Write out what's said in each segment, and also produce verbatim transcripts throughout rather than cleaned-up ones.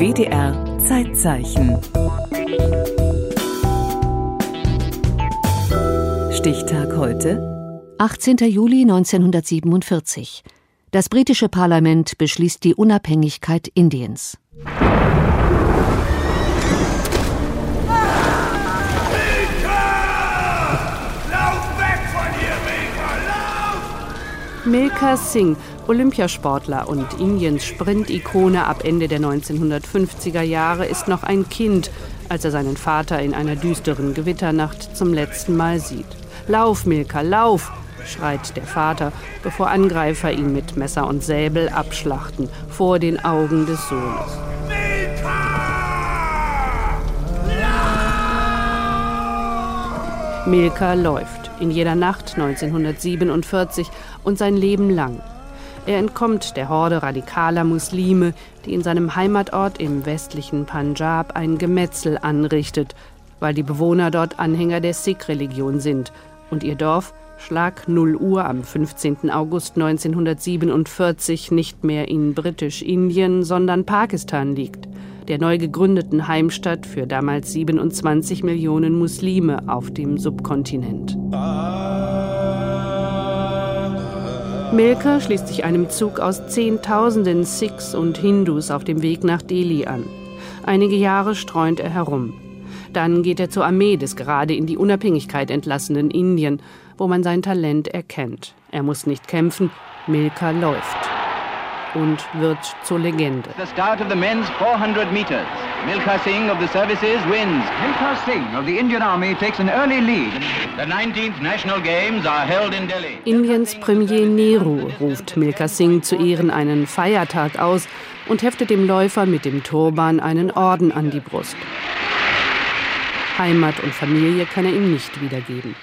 W D R Zeitzeichen. Stichtag heute: achtzehnter Juli neunzehnhundertsiebenundvierzig. Das britische Parlament beschließt die Unabhängigkeit Indiens. Milkha Singh, Olympiasportler und Indiens Sprint-Ikone ab Ende der neunzehnhundertfünfziger Jahre, ist noch ein Kind, als er seinen Vater in einer düsteren Gewitternacht zum letzten Mal sieht. »Lauf, Milkha, lauf!« schreit der Vater, bevor Angreifer ihn mit Messer und Säbel abschlachten, vor den Augen des Sohnes. Milkha läuft, in jeder Nacht neunzehnhundertsiebenundvierzig und sein Leben lang. Er entkommt der Horde radikaler Muslime, die in seinem Heimatort im westlichen Punjab ein Gemetzel anrichtet, weil die Bewohner dort Anhänger der Sikh-Religion sind und ihr Dorf Schlag null Uhr am fünfzehnten August neunzehnhundertsiebenundvierzig nicht mehr in Britisch-Indien, sondern Pakistan liegt, der neu gegründeten Heimstatt für damals siebenundzwanzig Millionen Muslime auf dem Subkontinent. Milkha schließt sich einem Zug aus Zehntausenden Sikhs und Hindus auf dem Weg nach Delhi an. Einige Jahre streunt er herum. Dann geht er zur Armee des gerade in die Unabhängigkeit entlassenen Indien, wo man sein Talent erkennt. Er muss nicht kämpfen, Milkha läuft. Und wird zur Legende. The start of the men's four hundred meters. Milkha Singh of the services wins. Milkha Singh of the Indian Army takes an early lead. The nineteenth National Games are held in Delhi. Indiens Premier Nehru ruft Milkha Singh zu Ehren einen Feiertag aus und heftet dem Läufer mit dem Turban einen Orden an die Brust. Heimat und Familie kann er ihm nicht wiedergeben.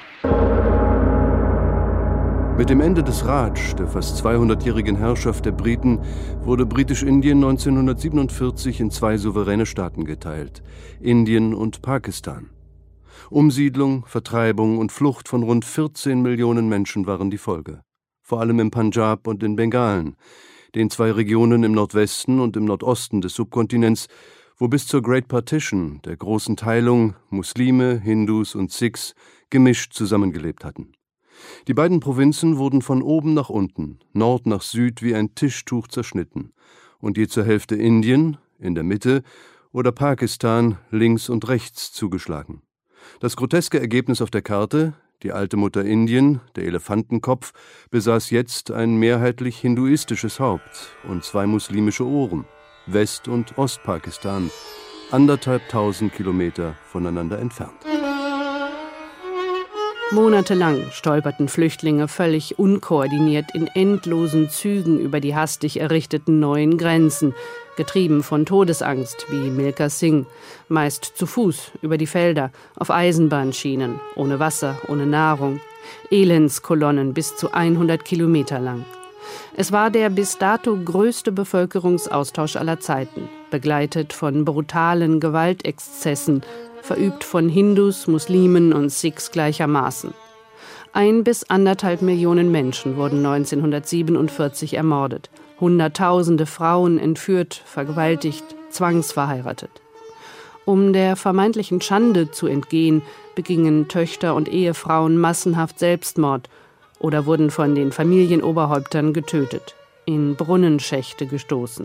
Mit dem Ende des Raj, der fast zweihundertjährigen Herrschaft der Briten, wurde Britisch-Indien neunzehnhundertsiebenundvierzig in zwei souveräne Staaten geteilt: Indien und Pakistan. Umsiedlung, Vertreibung und Flucht von rund vierzehn Millionen Menschen waren die Folge. Vor allem im Punjab und in Bengalen, den zwei Regionen im Nordwesten und im Nordosten des Subkontinents, wo bis zur Great Partition, der großen Teilung, Muslime, Hindus und Sikhs gemischt zusammengelebt hatten. Die beiden Provinzen wurden von oben nach unten, Nord nach Süd wie ein Tischtuch zerschnitten und je zur Hälfte Indien, in der Mitte, oder Pakistan, links und rechts zugeschlagen. Das groteske Ergebnis auf der Karte: die alte Mutter Indien, der Elefantenkopf, besaß jetzt ein mehrheitlich hinduistisches Haupt und zwei muslimische Ohren, West- und Ostpakistan, anderthalb tausend Kilometer voneinander entfernt. Monatelang stolperten Flüchtlinge völlig unkoordiniert in endlosen Zügen über die hastig errichteten neuen Grenzen, getrieben von Todesangst wie Milkha Singh, meist zu Fuß über die Felder, auf Eisenbahnschienen, ohne Wasser, ohne Nahrung, Elendskolonnen bis zu hundert Kilometer lang. Es war der bis dato größte Bevölkerungsaustausch aller Zeiten, begleitet von brutalen Gewaltexzessen, verübt von Hindus, Muslimen und Sikhs gleichermaßen. Ein bis anderthalb Millionen Menschen wurden neunzehnhundertsiebenundvierzig ermordet, Hunderttausende Frauen entführt, vergewaltigt, zwangsverheiratet. Um der vermeintlichen Schande zu entgehen, begingen Töchter und Ehefrauen massenhaft Selbstmord oder wurden von den Familienoberhäuptern getötet, in Brunnenschächte gestoßen.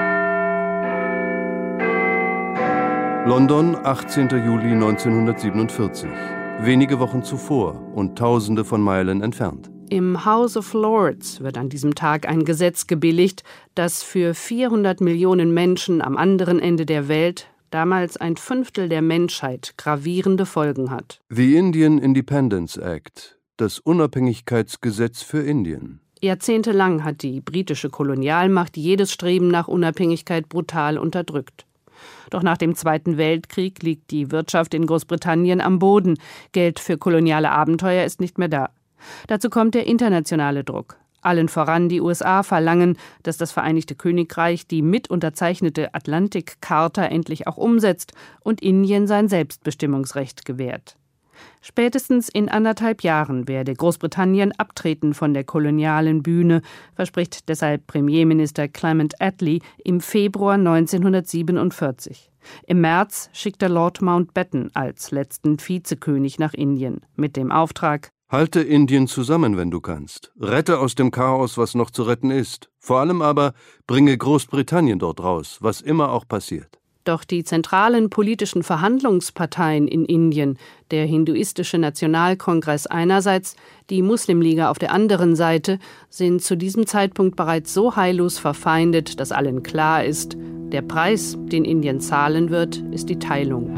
London, achtzehnter Juli neunzehnhundertsiebenundvierzig. Wenige Wochen zuvor und Tausende von Meilen entfernt. Im House of Lords wird an diesem Tag ein Gesetz gebilligt, das für vierhundert Millionen Menschen am anderen Ende der Welt, damals ein Fünftel der Menschheit, gravierende Folgen hat. The Indian Independence Act, das Unabhängigkeitsgesetz für Indien. Jahrzehntelang hat die britische Kolonialmacht jedes Streben nach Unabhängigkeit brutal unterdrückt. Doch nach dem Zweiten Weltkrieg liegt die Wirtschaft in Großbritannien am Boden. Geld für koloniale Abenteuer ist nicht mehr da. Dazu kommt der internationale Druck. Allen voran die U S A verlangen, dass das Vereinigte Königreich die mitunterzeichnete Atlantik-Charta endlich auch umsetzt und Indien sein Selbstbestimmungsrecht gewährt. Spätestens in anderthalb Jahren werde Großbritannien abtreten von der kolonialen Bühne, verspricht deshalb Premierminister Clement Attlee im Februar neunzehnhundertsiebenundvierzig. Im März schickt er Lord Mountbatten als letzten Vizekönig nach Indien mit dem Auftrag: Halte Indien zusammen, wenn du kannst. Rette aus dem Chaos, was noch zu retten ist. Vor allem aber bringe Großbritannien dort raus, was immer auch passiert. Doch die zentralen politischen Verhandlungsparteien in Indien, der hinduistische Nationalkongress einerseits, die Muslimliga auf der anderen Seite, sind zu diesem Zeitpunkt bereits so heillos verfeindet, dass allen klar ist, der Preis, den Indien zahlen wird, ist die Teilung.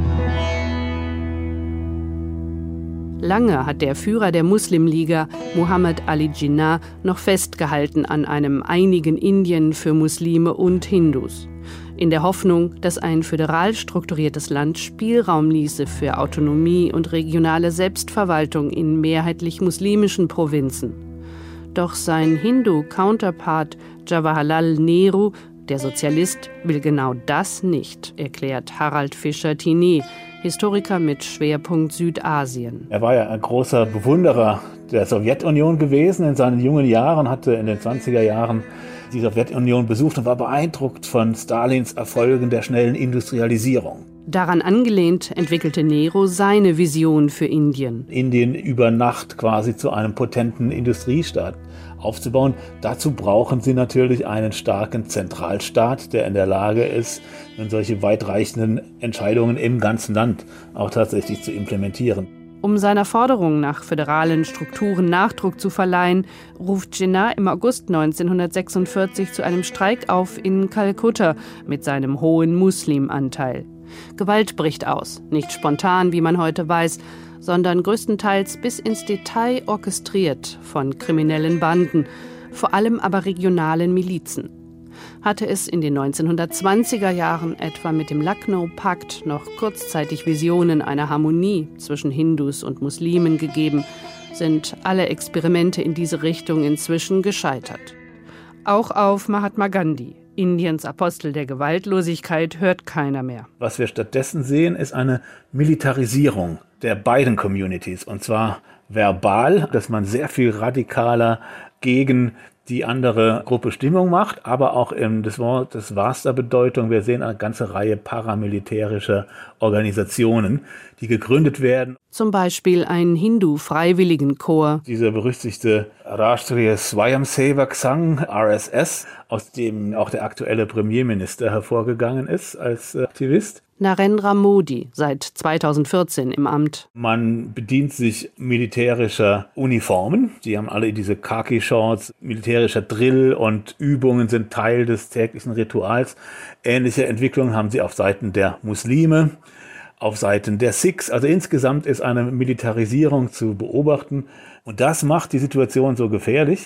Lange hat der Führer der Muslimliga, Muhammad Ali Jinnah, noch festgehalten an einem einigen Indien für Muslime und Hindus. In der Hoffnung, dass ein föderal strukturiertes Land Spielraum ließe für Autonomie und regionale Selbstverwaltung in mehrheitlich muslimischen Provinzen. Doch sein Hindu-Counterpart Jawaharlal Nehru, der Sozialist, will genau das nicht, erklärt Harald Fischer-Tiné, Historiker mit Schwerpunkt Südasien. Er war ja ein großer Bewunderer der Sowjetunion gewesen. In seinen jungen Jahren hatte in den zwanziger Jahren die Sowjetunion besucht und war beeindruckt von Stalins Erfolgen der schnellen Industrialisierung. Daran angelehnt entwickelte Nehru seine Vision für Indien. Indien über Nacht quasi zu einem potenten Industriestaat aufzubauen. Dazu brauchen sie natürlich einen starken Zentralstaat, der in der Lage ist, solche weitreichenden Entscheidungen im ganzen Land auch tatsächlich zu implementieren. Um seiner Forderung nach föderalen Strukturen Nachdruck zu verleihen, ruft Jinnah im August neunzehnhundertsechsundvierzig zu einem Streik auf in Kalkutta mit seinem hohen Muslimanteil. Gewalt bricht aus, nicht spontan, wie man heute weiß, sondern größtenteils bis ins Detail orchestriert von kriminellen Banden, vor allem aber regionalen Milizen. Hatte es in den neunzehnhundertzwanziger Jahren etwa mit dem Lucknow-Pakt noch kurzzeitig Visionen einer Harmonie zwischen Hindus und Muslimen gegeben, sind alle Experimente in diese Richtung inzwischen gescheitert. Auch auf Mahatma Gandhi, Indiens Apostel der Gewaltlosigkeit, hört keiner mehr. Was wir stattdessen sehen, ist eine Militarisierung der beiden Communities. Und zwar verbal, dass man sehr viel radikaler gegen die andere Gruppe Stimmung macht, aber auch im das Wort das wahrster Bedeutung. Wir sehen eine ganze Reihe paramilitärischer Organisationen, die gegründet werden. Zum Beispiel ein Hindu-Freiwilligenchor. Dieser berüchtigte Rashtriya Swayamsevak Sangh, R S S, aus dem auch der aktuelle Premierminister hervorgegangen ist als Aktivist. Narendra Modi, seit zweitausendvierzehn im Amt. Man bedient sich militärischer Uniformen. Die haben alle diese Khaki-Shorts. Militärischer Drill und Übungen sind Teil des täglichen Rituals. Ähnliche Entwicklungen haben sie auf Seiten der Muslime, auf Seiten der Sikhs. Also insgesamt ist eine Militarisierung zu beobachten. Und das macht die Situation so gefährlich.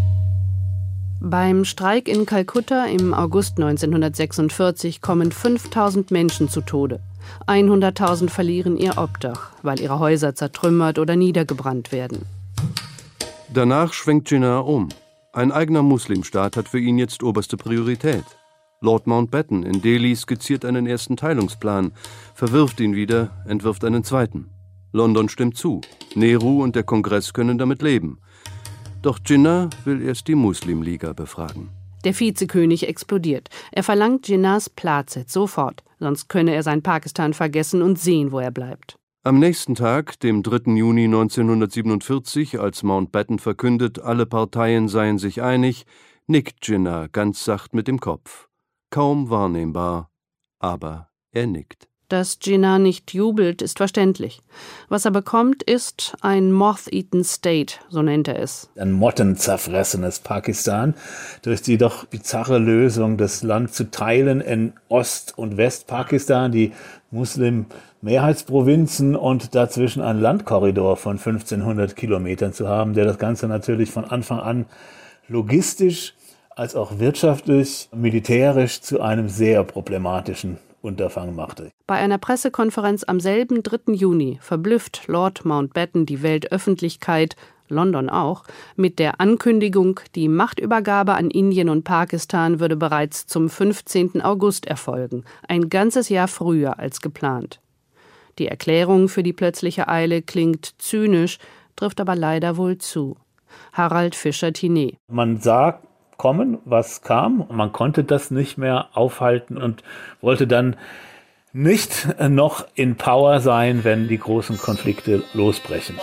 Beim Streik in Kalkutta im August neunzehnhundertsechsundvierzig kommen fünftausend Menschen zu Tode. hunderttausend verlieren ihr Obdach, weil ihre Häuser zertrümmert oder niedergebrannt werden. Danach schwenkt Jinnah um. Ein eigener Muslimstaat hat für ihn jetzt oberste Priorität. Lord Mountbatten in Delhi skizziert einen ersten Teilungsplan, verwirft ihn wieder, entwirft einen zweiten. London stimmt zu. Nehru und der Kongress können damit leben. Doch Jinnah will erst die Muslimliga befragen. Der Vizekönig explodiert. Er verlangt Jinnahs Platz sofort, sonst könne er sein Pakistan vergessen und sehen, wo er bleibt. Am nächsten Tag, dem dritten Juni neunzehnhundertsiebenundvierzig, als Mountbatten verkündet, alle Parteien seien sich einig, nickt Jinnah ganz sacht mit dem Kopf. Kaum wahrnehmbar, aber er nickt. Dass Jinnah nicht jubelt, ist verständlich. Was er bekommt, ist ein Moth-Eaten State, so nennt er es. Ein mottenzerfressenes Pakistan, durch die doch bizarre Lösung, das Land zu teilen in Ost- und Westpakistan, die Muslim-Mehrheitsprovinzen und dazwischen einen Landkorridor von fünfzehnhundert Kilometern zu haben, der das Ganze natürlich von Anfang an logistisch als auch wirtschaftlich, militärisch zu einem sehr problematischen Unterfangen machte. Bei einer Pressekonferenz am selben dritten Juni verblüfft Lord Mountbatten die Weltöffentlichkeit, London auch, mit der Ankündigung, die Machtübergabe an Indien und Pakistan würde bereits zum fünfzehnten August erfolgen, ein ganzes Jahr früher als geplant. Die Erklärung für die plötzliche Eile klingt zynisch, trifft aber leider wohl zu. Harald Fischer-Tiné. Man sah kommen, was kam. Man konnte das nicht mehr aufhalten und wollte dann nicht noch in Power sein, wenn die großen Konflikte losbrechen.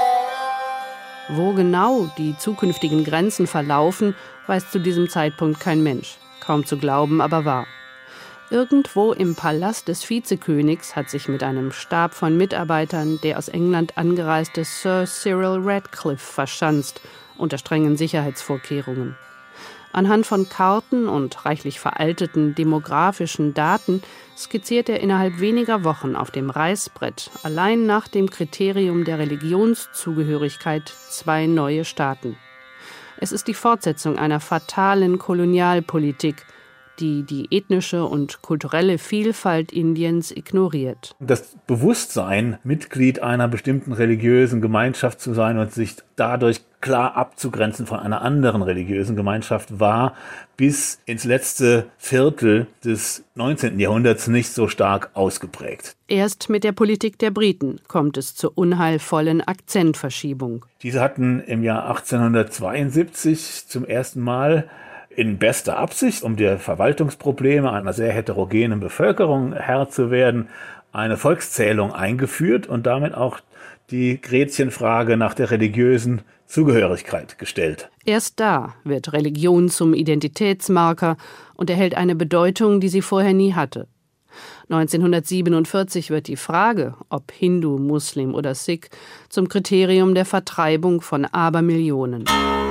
Wo genau die zukünftigen Grenzen verlaufen, weiß zu diesem Zeitpunkt kein Mensch. Kaum zu glauben, aber wahr. Irgendwo im Palast des Vizekönigs hat sich mit einem Stab von Mitarbeitern der aus England angereiste Sir Cyril Radcliffe verschanzt, unter strengen Sicherheitsvorkehrungen. Anhand von Karten und reichlich veralteten demografischen Daten skizziert er innerhalb weniger Wochen auf dem Reißbrett allein nach dem Kriterium der Religionszugehörigkeit zwei neue Staaten. Es ist die Fortsetzung einer fatalen Kolonialpolitik, die die ethnische und kulturelle Vielfalt Indiens ignoriert. Das Bewusstsein, Mitglied einer bestimmten religiösen Gemeinschaft zu sein und sich dadurch klar abzugrenzen von einer anderen religiösen Gemeinschaft, war bis ins letzte Viertel des neunzehnten Jahrhunderts nicht so stark ausgeprägt. Erst mit der Politik der Briten kommt es zur unheilvollen Akzentverschiebung. Diese hatten im Jahr achtzehnhundertzweiundsiebzig zum ersten Mal in bester Absicht, um der Verwaltungsprobleme einer sehr heterogenen Bevölkerung Herr zu werden, eine Volkszählung eingeführt und damit auch die Gretchenfrage nach der religiösen Zugehörigkeit gestellt. Erst da wird Religion zum Identitätsmarker und erhält eine Bedeutung, die sie vorher nie hatte. neunzehnhundertsiebenundvierzig wird die Frage, ob Hindu, Muslim oder Sikh, zum Kriterium der Vertreibung von Abermillionen.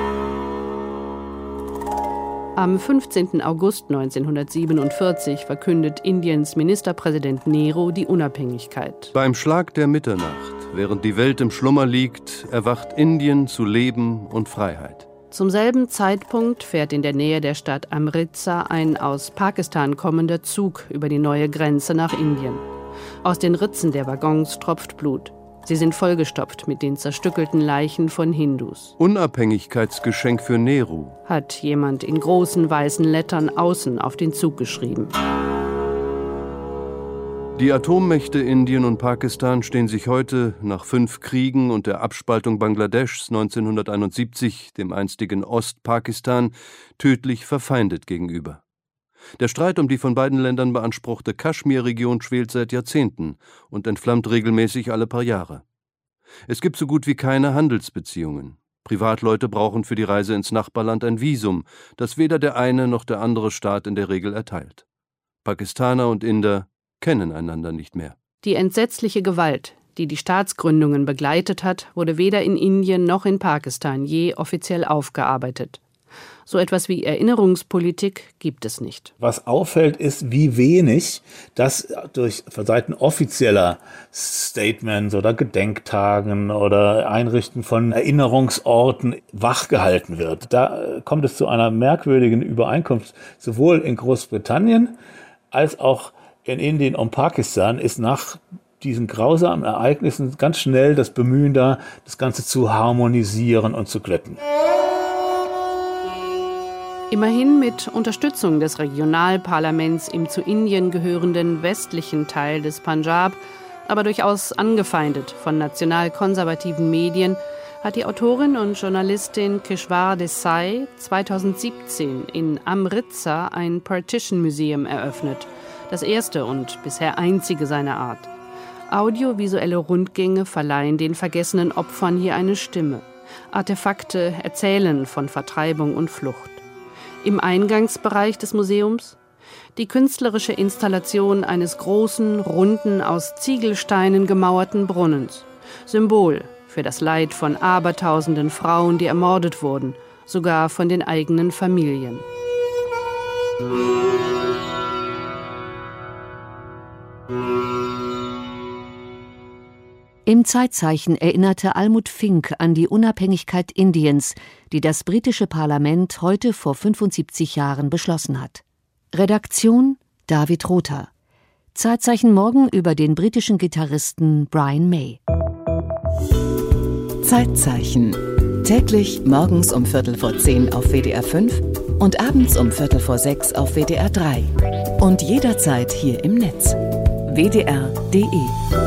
Am fünfzehnten August neunzehnhundertsiebenundvierzig verkündet Indiens Ministerpräsident Nehru die Unabhängigkeit. Beim Schlag der Mitternacht, während die Welt im Schlummer liegt, erwacht Indien zu Leben und Freiheit. Zum selben Zeitpunkt fährt in der Nähe der Stadt Amritsar ein aus Pakistan kommender Zug über die neue Grenze nach Indien. Aus den Ritzen der Waggons tropft Blut. Sie sind vollgestopft mit den zerstückelten Leichen von Hindus. Unabhängigkeitsgeschenk für Nehru, hat jemand in großen weißen Lettern außen auf den Zug geschrieben. Die Atommächte Indien und Pakistan stehen sich heute, nach fünf Kriegen und der Abspaltung Bangladeschs neunzehnhunderteinundsiebzig, dem einstigen Ostpakistan, tödlich verfeindet gegenüber. Der Streit um die von beiden Ländern beanspruchte Kaschmir-Region schwelt seit Jahrzehnten und entflammt regelmäßig alle paar Jahre. Es gibt so gut wie keine Handelsbeziehungen. Privatleute brauchen für die Reise ins Nachbarland ein Visum, das weder der eine noch der andere Staat in der Regel erteilt. Pakistaner und Inder kennen einander nicht mehr. Die entsetzliche Gewalt, die die Staatsgründungen begleitet hat, wurde weder in Indien noch in Pakistan je offiziell aufgearbeitet. So etwas wie Erinnerungspolitik gibt es nicht. Was auffällt, ist, wie wenig das durch Seiten offizieller Statements oder Gedenktagen oder Einrichten von Erinnerungsorten wachgehalten wird. Da kommt es zu einer merkwürdigen Übereinkunft. Sowohl in Großbritannien als auch in Indien und Pakistan ist nach diesen grausamen Ereignissen ganz schnell das Bemühen da, das Ganze zu harmonisieren und zu glätten. Immerhin mit Unterstützung des Regionalparlaments im zu Indien gehörenden westlichen Teil des Punjab, aber durchaus angefeindet von national-konservativen Medien, hat die Autorin und Journalistin Keshwar Desai zweitausendsiebzehn in Amritsar ein Partition Museum eröffnet, das erste und bisher einzige seiner Art. Audiovisuelle Rundgänge verleihen den vergessenen Opfern hier eine Stimme. Artefakte erzählen von Vertreibung und Flucht. Im Eingangsbereich des Museums die künstlerische Installation eines großen, runden, aus Ziegelsteinen gemauerten Brunnens. Symbol für das Leid von abertausenden Frauen, die ermordet wurden, sogar von den eigenen Familien. Im Zeitzeichen erinnerte Almut Fink an die Unabhängigkeit Indiens, die das britische Parlament heute vor fünfundsiebzig Jahren beschlossen hat. Redaktion David Rother. Zeitzeichen morgen über den britischen Gitarristen Brian May. Zeitzeichen. Täglich morgens um Viertel vor zehn auf W D R fünf und abends um Viertel vor sechs auf W D R drei. Und jederzeit hier im Netz. W D R punkt de